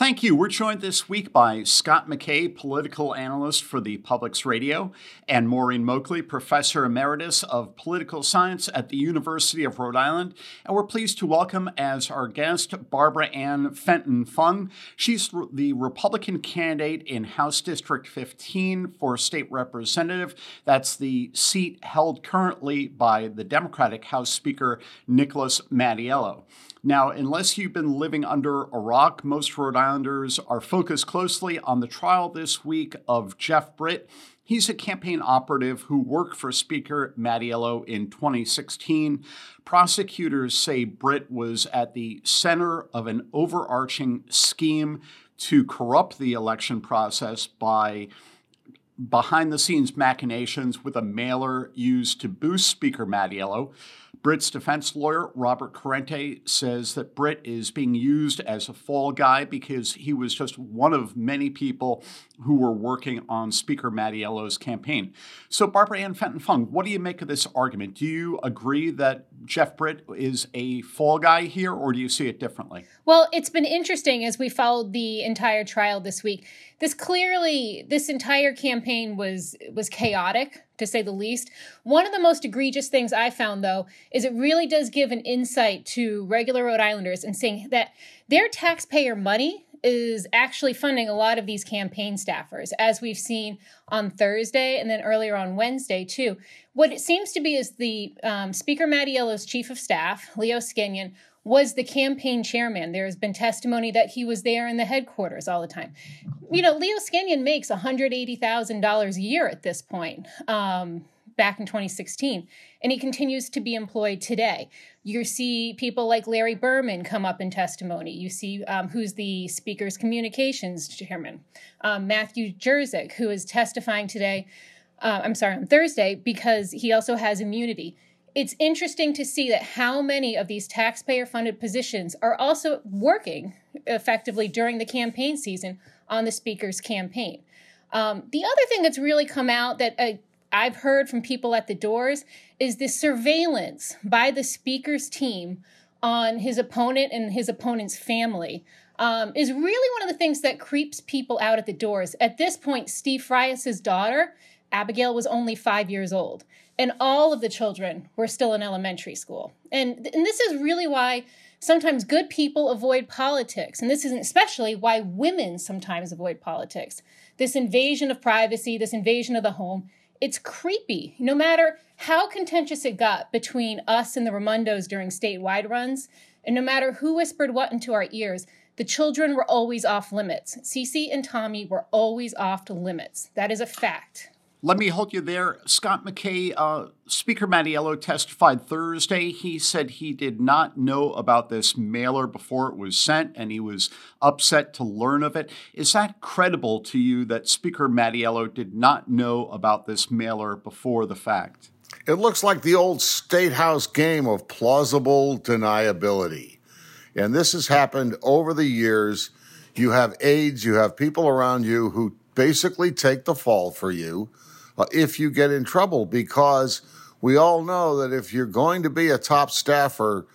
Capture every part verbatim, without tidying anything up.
Thank you. We're joined this week by Scott McKay, political analyst for the Publics Radio, and Maureen Moakley, professor emeritus of political science at the University of Rhode Island. And we're pleased to welcome as our guest Barbara Ann Fenton Fung. She's the Republican candidate in House District fifteen for state representative. That's the seat held currently by the Democratic House Speaker Nicholas Mattiello. Now, unless you've been living under a rock, most Rhode Islanders are focused closely on the trial this week of Jeff Britt. He's a campaign operative who worked for Speaker Mattiello in twenty sixteen. Prosecutors say Britt was at the center of an overarching scheme to corrupt the election process by behind-the-scenes machinations with a mailer used to boost Speaker Mattiello. Britt's defense lawyer, Robert Corrente, says that Britt is being used as a fall guy because he was just one of many people who were working on Speaker Mattiello's campaign. So, Barbara Ann Fenton Fung, what do you make of this argument? Do you agree that Jeff Britt is a fall guy here, or do you see it differently? Well, it's been interesting as we followed the entire trial this week. This clearly, this entire campaign was was chaotic, to say the least. One of the most egregious things I found, though, is it really does give an insight to regular Rhode Islanders and saying that their taxpayer money is actually funding a lot of these campaign staffers, as we've seen on Thursday and then earlier on Wednesday, too. What it seems to be is the um, Speaker Mattiello's chief of staff, Leo Skenyon, was the campaign chairman. There has been testimony that he was there in the headquarters all the time. You know, Leo Skenyon makes one hundred eighty thousand dollars a year at this point, um, back in twenty sixteen, and he continues to be employed today. You see people like Larry Berman come up in testimony. You see um, who's the Speaker's communications chairman, um, Matthew Jerzyk, who is testifying today, uh, I'm sorry, on Thursday, because he also has immunity. It's interesting to see that how many of these taxpayer-funded positions are also working effectively during the campaign season on the Speaker's campaign. Um, the other thing that's really come out that uh, I've heard from people at the doors is the surveillance by the Speaker's team on his opponent and his opponent's family um, is really one of the things that creeps people out at the doors. At this point, Steve Frias's daughter, Abigail, was only five years old. And all of the children were still in elementary school. And, and this is really why sometimes good people avoid politics. And this is especially why women sometimes avoid politics. This invasion of privacy, this invasion of the home, it's creepy. No matter how contentious it got between us and the Raimondos during statewide runs, and no matter who whispered what into our ears, the children were always off limits. Cece and Tommy were always off to limits. That is a fact. Let me hold you there. Scott McKay, uh, Speaker Mattiello testified Thursday. He said he did not know about this mailer before it was sent, and he was upset to learn of it. Is that credible to you that Speaker Mattiello did not know about this mailer before the fact? It looks like the old State House game of plausible deniability. And this has happened over the years. You have aides, you have people around you who basically take the fall for you. Uh, if you get in trouble, because we all know that if you're going to be a top staffer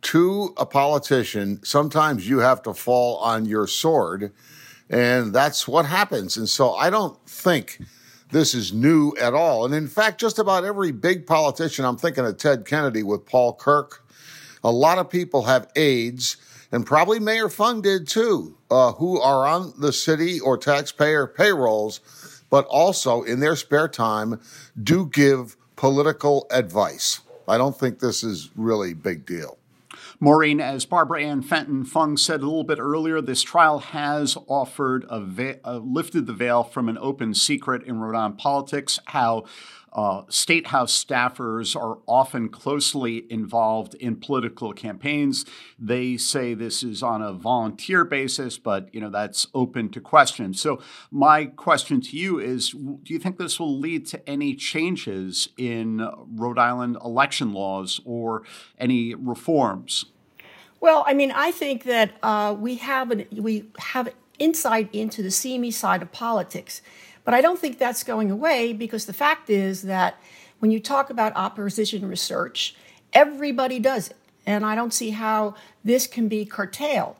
to a politician, sometimes you have to fall on your sword, and that's what happens. And so I don't think this is new at all. And in fact, just about every big politician, I'm thinking of Ted Kennedy with Paul Kirk, a lot of people have aides, and probably Mayor Fung did too, uh, who are on the city or taxpayer payrolls, but also in their spare time do give political advice. I don't think this is really a big deal. Maureen, as Barbara Ann Fenton Fung said a little bit earlier, this trial has offered a va- uh, lifted the veil from an open secret in Rhode Island politics, how Uh, State House staffers are often closely involved in political campaigns. They say this is on a volunteer basis, but you know that's open to question. So my question to you is, do you think this will lead to any changes in Rhode Island election laws or any reforms? Well, I mean, I think that uh, we have an, we have insight into the seamy side of politics. But I don't think that's going away, because the fact is that when you talk about opposition research, everybody does it. And I don't see how this can be curtailed.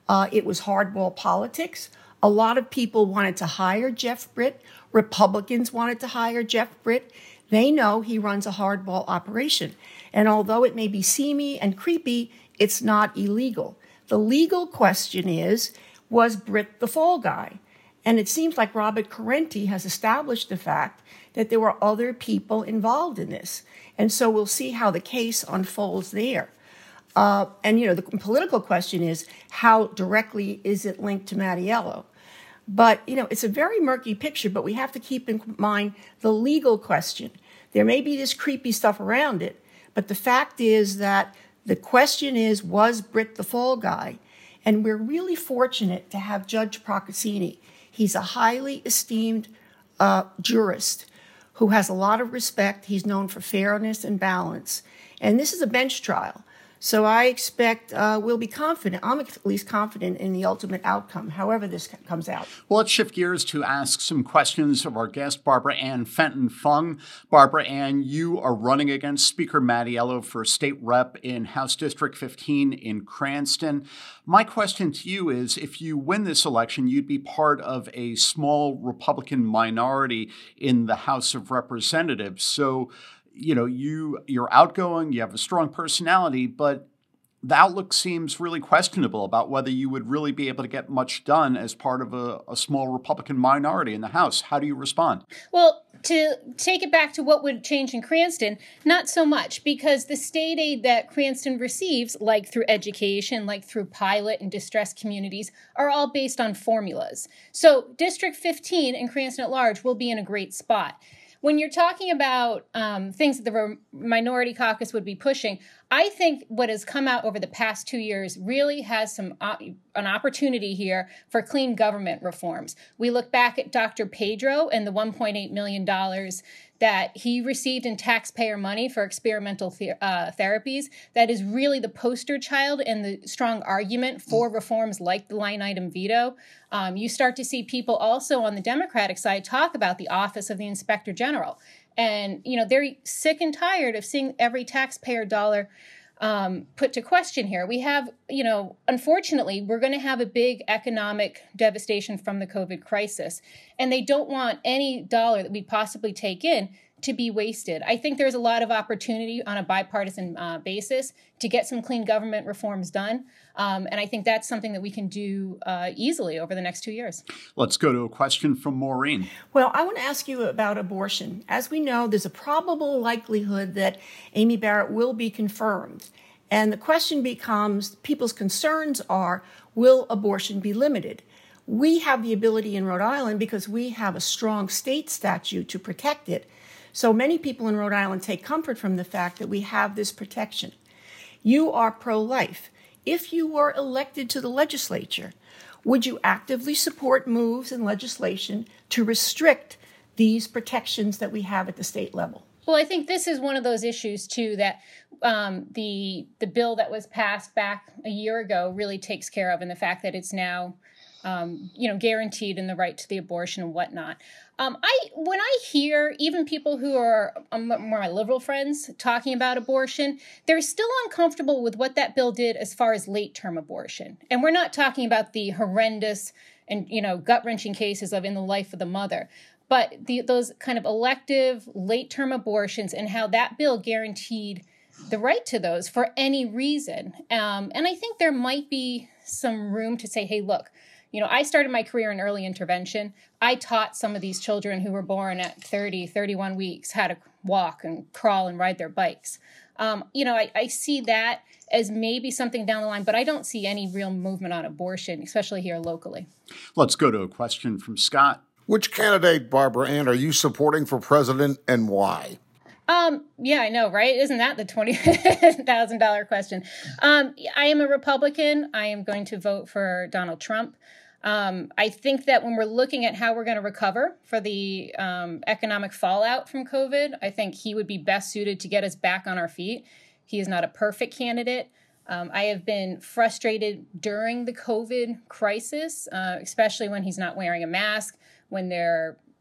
Uh, it was hardball politics. A lot of people wanted to hire Jeff Britt. Republicans wanted to hire Jeff Britt. They know he runs a hardball operation. And although it may be seamy and creepy, it's not illegal. The legal question is, was Britt the fall guy? And it seems like Robert Corrente has established the fact that there were other people involved in this. And so we'll see how the case unfolds there. Uh, and, you know, the political question is, how directly is it linked to Mattiello? But, you know, it's a very murky picture, but we have to keep in mind the legal question. There may be this creepy stuff around it, but the fact is that the question is, was Britt the fall guy? And we're really fortunate to have Judge Procaccini. He's a highly esteemed uh, jurist who has a lot of respect. He's known for fairness and balance. And this is a bench trial. So I expect uh, we'll be confident. I'm at least confident in the ultimate outcome, however this comes out. Well, let's shift gears to ask some questions of our guest, Barbara Ann Fenton Fung. Barbara Ann, you are running against Speaker Mattiello for state rep in House District fifteen in Cranston. My question to you is, if you win this election, you'd be part of a small Republican minority in the House of Representatives. So, you know, you, you're outgoing, you have a strong personality, but the outlook seems really questionable about whether you would really be able to get much done as part of a, a small Republican minority in the House. How do you respond? Well, to take it back to what would change in Cranston, not so much, because the state aid that Cranston receives, like through education, like through pilot and distressed communities, are all based on formulas. So District fifteen and Cranston at large will be in a great spot. When you're talking about um, things that the minority caucus would be pushing, I think what has come out over the past two years really has some uh, an opportunity here for clean government reforms. We look back at Doctor Pedro and the one point eight million dollars that he received in taxpayer money for experimental the- uh, therapies. That is really the poster child and the strong argument for reforms like the line item veto. Um, you start to see people also on the Democratic side talk about the Office of the Inspector General. And, you know, they're sick and tired of seeing every taxpayer dollar um, put to question here. We have, you know, unfortunately, we're going to have a big economic devastation from the COVID crisis. And they don't want any dollar that we possibly take in to be wasted. I think there's a lot of opportunity on a bipartisan uh, basis to get some clean government reforms done. Um, and I think that's something that we can do uh, easily over the next two years. Let's go to a question from Maureen. Well, I want to ask you about abortion. As we know, there's a probable likelihood that Amy Barrett will be confirmed. And the question becomes, people's concerns are, will abortion be limited? We have the ability in Rhode Island, because we have a strong state statute to protect it. So many people in Rhode Island take comfort from the fact that we have this protection. You are pro-life. If you were elected to the legislature, would you actively support moves in legislation to restrict these protections that we have at the state level? Well, I think this is one of those issues, too, that um, the the bill that was passed back a year ago really takes care of, and the fact that it's now Um, you know, guaranteed in the right to the abortion and whatnot. Um, I when I hear even people who are um, more my liberal friends talking about abortion, they're still uncomfortable with what that bill did as far as late-term abortion. And we're not talking about the horrendous and, you know, gut-wrenching cases of in the life of the mother, but the, those kind of elective late-term abortions and how that bill guaranteed the right to those for any reason. Um, and I think there might be some room to say, hey, look, you know, I started my career in early intervention. I taught some of these children who were born at thirty, thirty-one weeks how to walk and crawl and ride their bikes. Um, you know, I, I see that as maybe something down the line, but I don't see any real movement on abortion, especially here locally. Let's go to a question from Scott. Which candidate, Barbara Ann, are you supporting for president and why? Um, yeah, I know, right? Isn't that the twenty thousand dollars question? Um, I am a Republican. I am going to vote for Donald Trump. Um, I think that when we're looking at how we're going to recover for the um, economic fallout from COVID, I think he would be best suited to get us back on our feet. He is not a perfect candidate. Um, I have been frustrated during the COVID crisis, uh, especially when he's not wearing a mask, when they're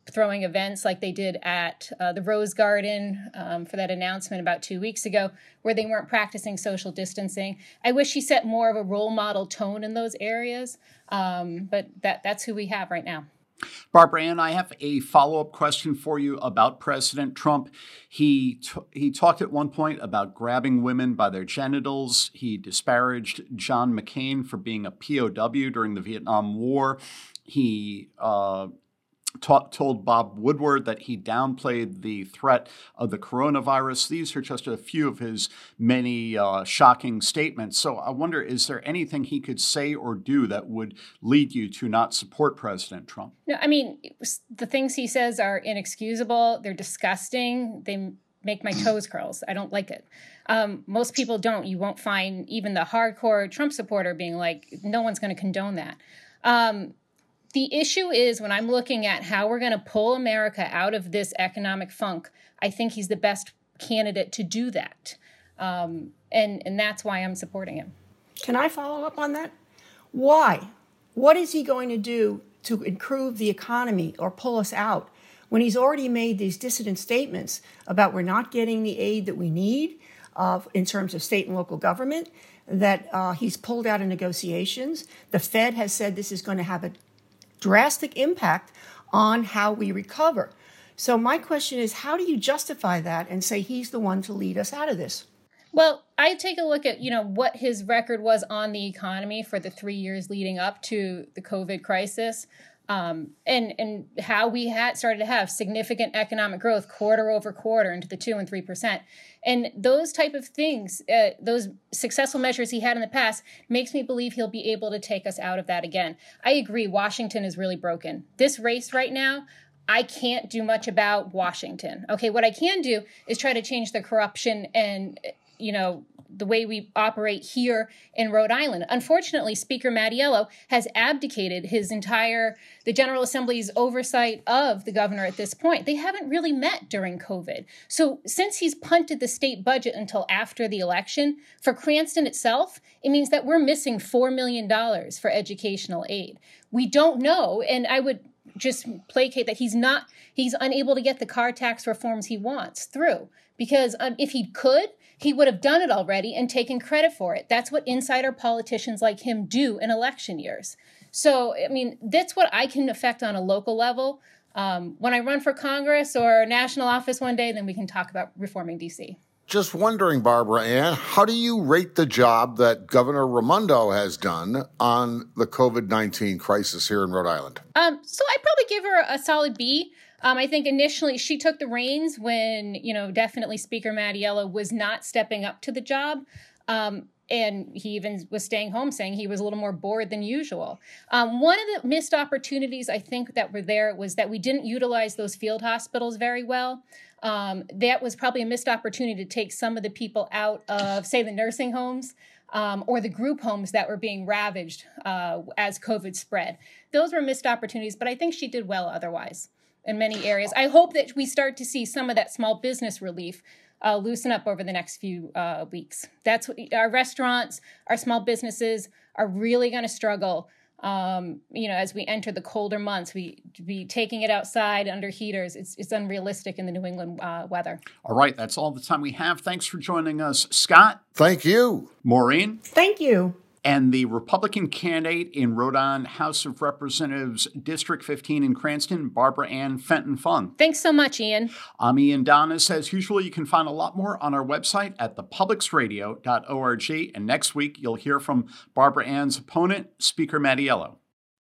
throwing events like they did at uh, the Rose Garden um, for that announcement about two weeks ago, where they weren't practicing social distancing. I wish he set more of a role model tone in those areas, um, but that that's who we have right now. Barbara Ann, I have a follow-up question for you about President Trump. He t- he talked at one point about grabbing women by their genitals. He disparaged John McCain for being a P O W during the Vietnam War. He uh, ta- told Bob Woodward that he downplayed the threat of the coronavirus. These are just a few of his many uh, shocking statements. So I wonder, is there anything he could say or do that would lead you to not support President Trump? No, I mean, the things he says are inexcusable. They're disgusting. They make my toes curls. I don't like it. Um, most people don't. You won't find even the hardcore Trump supporter being like, no one's going to condone that. Um, The issue is when I'm looking at how we're going to pull America out of this economic funk, I think he's the best candidate to do that. Um, and, and that's why I'm supporting him. Can I follow up on that? Why? What is he going to do to improve the economy or pull us out when he's already made these dissident statements about we're not getting the aid that we need uh, in terms of state and local government, that uh, he's pulled out of negotiations. The Fed has said this is going to have a drastic impact on how we recover. So my question is, how do you justify that and say he's the one to lead us out of this? Well, I take a look at, you know, what his record was on the economy for the three years leading up to the COVID crisis, um, and and how we had started to have significant economic growth quarter over quarter into the two and three percent. And those type of things, uh, those successful measures he had in the past, makes me believe he'll be able to take us out of that again. I agree, Washington is really broken. This race right now, I can't do much about Washington. Okay, what I can do is try to change the corruption and, you know, the way we operate here in Rhode Island. Unfortunately, Speaker Mattiello has abdicated his entire, the General Assembly's oversight of the governor at this point. They haven't really met during COVID. So since he's punted the state budget until after the election, for Cranston itself, it means that we're missing four million dollars for educational aid. We don't know, and I would just placate that he's not, he's unable to get the car tax reforms he wants through. Because um, if he could, he would have done it already and taken credit for it. That's what insider politicians like him do in election years. So, I mean, that's what I can affect on a local level. Um, when I run for Congress or national office one day, then we can talk about reforming D C. Just wondering, Barbara Ann, how do you rate the job that Governor Raimondo has done on the COVID nineteen crisis here in Rhode Island? Um, so I'd probably give her a solid B. Um, I think initially she took the reins when, you know, definitely Speaker Mattiello was not stepping up to the job. Um, and he even was staying home saying he was a little more bored than usual. Um, one of the missed opportunities I think that were there was that we didn't utilize those field hospitals very well. Um, that was probably a missed opportunity to take some of the people out of, say, the nursing homes um, or the group homes that were being ravaged uh, as COVID spread. Those were missed opportunities, but I think she did well otherwise in many areas. I hope that we start to see some of that small business relief uh, loosen up over the next few uh, weeks. That's what our restaurants, our small businesses are really going to struggle. Um, you know, as we enter the colder months, we be taking it outside under heaters. It's it's unrealistic in the New England uh, weather. All right, that's all the time we have. Thanks for joining us, Scott. Thank you. Maureen. Thank you. And the Republican candidate in Rhode Island House of Representatives, District fifteen in Cranston, Barbara Ann Fenton Fung. Thanks so much, Ian. I'm Ian Donis. As usual, you can find a lot more on our website at the publics radio dot org. And next week, you'll hear from Barbara Ann's opponent, Speaker Mattiello.